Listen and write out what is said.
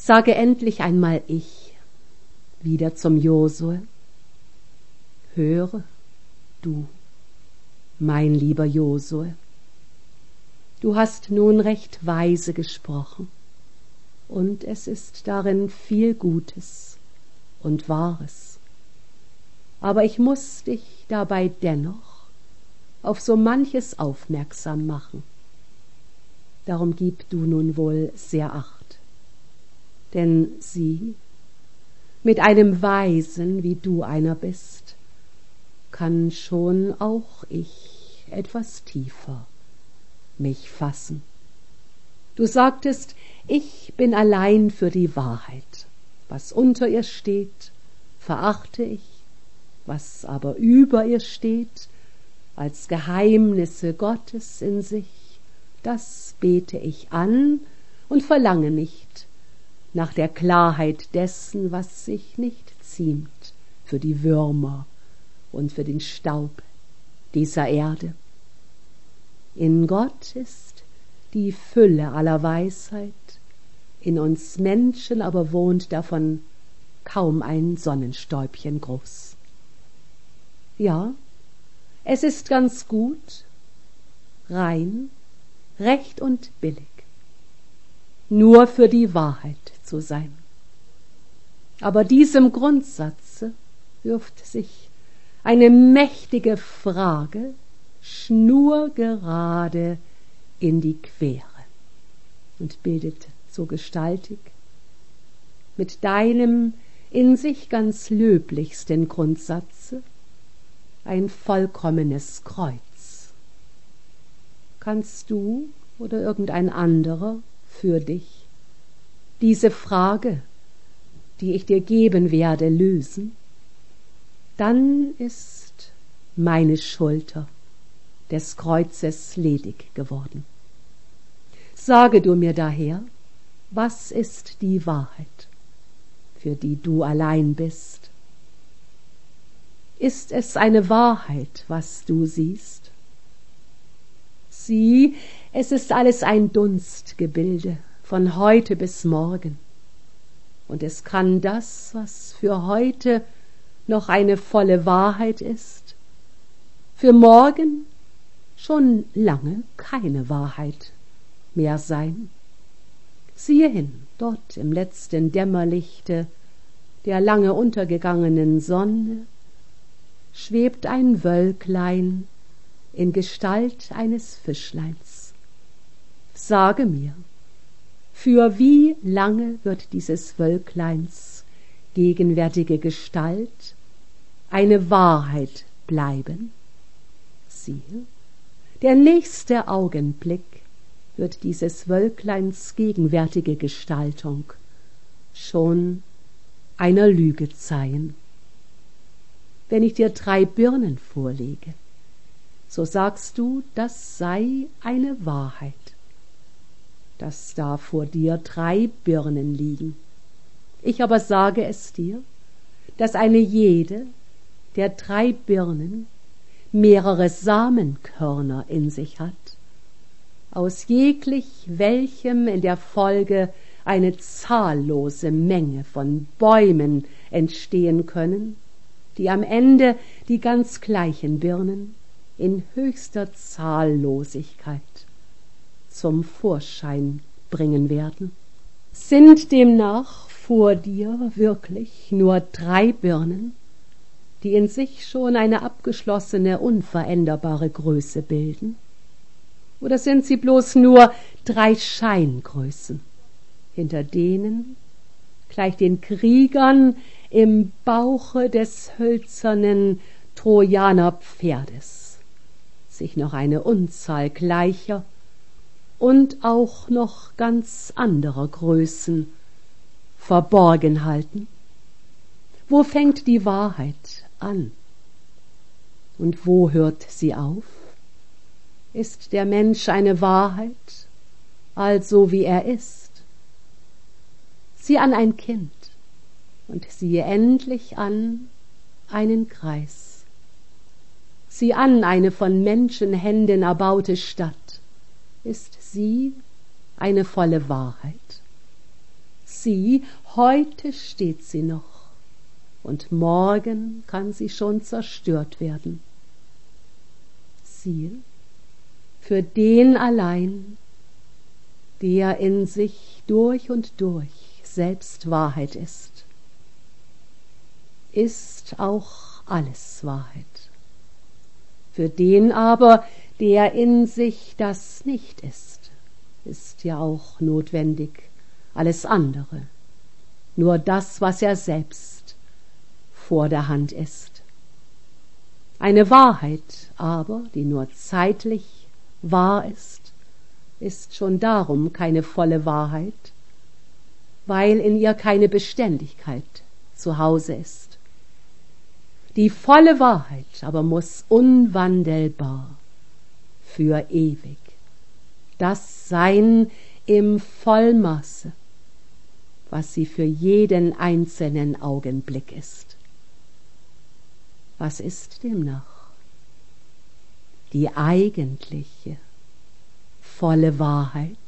sage endlich einmal ich wieder zum Josue: Höre, du, mein lieber Josue, du hast nun recht weise gesprochen, und es ist darin viel Gutes und Wahres. Aber ich muß dich dabei dennoch auf so manches aufmerksam machen. Darum gib du nun wohl sehr Acht. Denn sieh, mit einem Weisen, wie du einer bist, kann schon auch ich etwas tiefer mich fassen. Du sagtest, ich bin allein für die Wahrheit. Was unter ihr steht, verachte ich, was aber über ihr steht, als Geheimnisse Gottes in sich, das bete ich an und verlange nicht nach der Klarheit dessen, was sich nicht ziemt für die Würmer und für den Staub dieser Erde. In Gott ist die Fülle aller Weisheit, in uns Menschen aber wohnt davon kaum ein Sonnenstäubchen groß. Ja, es ist ganz gut, rein, recht und billig, nur für die Wahrheit zu sein. Aber diesem Grundsatze wirft sich eine mächtige Frage schnurgerade in die Quere und bildet so gestaltig mit deinem in sich ganz löblichsten Grundsatze ein vollkommenes Kreuz. Kannst du oder irgendein anderer für dich diese Frage, die ich dir geben werde, lösen, dann ist meine Schulter des Kreuzes ledig geworden. Sage du mir daher, was ist die Wahrheit, für die du allein bist? Ist es eine Wahrheit, was du siehst? Sieh, es ist alles ein Dunstgebilde von heute bis morgen. Und es kann das, was für heute noch eine volle Wahrheit ist, für morgen schon lange keine Wahrheit mehr sein. Siehe hin, dort im letzten Dämmerlichte der lange untergegangenen Sonne schwebt ein Wölklein in Gestalt eines Fischleins. Sage mir, für wie lange wird dieses Wölkleins gegenwärtige Gestalt eine Wahrheit bleiben? Siehe, der nächste Augenblick wird dieses Wölkleins gegenwärtige Gestaltung schon einer Lüge zeihen. Wenn ich dir 3 Birnen vorlege, so sagst du, das sei eine Wahrheit, dass da vor dir 3 Birnen liegen. Ich aber sage es dir, dass eine jede der 3 Birnen mehrere Samenkörner in sich hat, aus jeglich welchem in der Folge eine zahllose Menge von Bäumen entstehen können, die am Ende die ganz gleichen Birnen in höchster Zahllosigkeit zum Vorschein bringen werden. Sind demnach vor dir wirklich nur 3 Birnen, die in sich schon eine abgeschlossene, unveränderbare Größe bilden? Oder sind sie bloß nur 3 Scheingrößen, hinter denen, gleich den Kriegern im Bauche des hölzernen Trojanerpferdes, sich noch eine Unzahl gleicher und auch noch ganz anderer Größen verborgen halten? Wo fängt die Wahrheit an und wo hört sie auf? Ist der Mensch eine Wahrheit, also wie er ist? Sieh an ein Kind und siehe endlich an einen Kreis. Sieh an eine von Menschenhänden erbaute Stadt. Ist sie eine volle Wahrheit? sieh, heute steht sie noch, und morgen kann sie schon zerstört werden. Siehe, für den allein, der in sich durch und durch selbst Wahrheit ist auch alles Wahrheit. Für den aber, der in sich das nicht ist ja auch notwendig alles andere, nur das, was er selbst vor der Hand ist. Eine Wahrheit aber, die nur zeitlich wahr ist schon darum keine volle Wahrheit, weil in ihr keine Beständigkeit zu Hause ist. Die volle Wahrheit aber muss unwandelbar für ewig das sein im Vollmaße, was sie für jeden einzelnen Augenblick ist. Was ist demnach die eigentliche volle Wahrheit?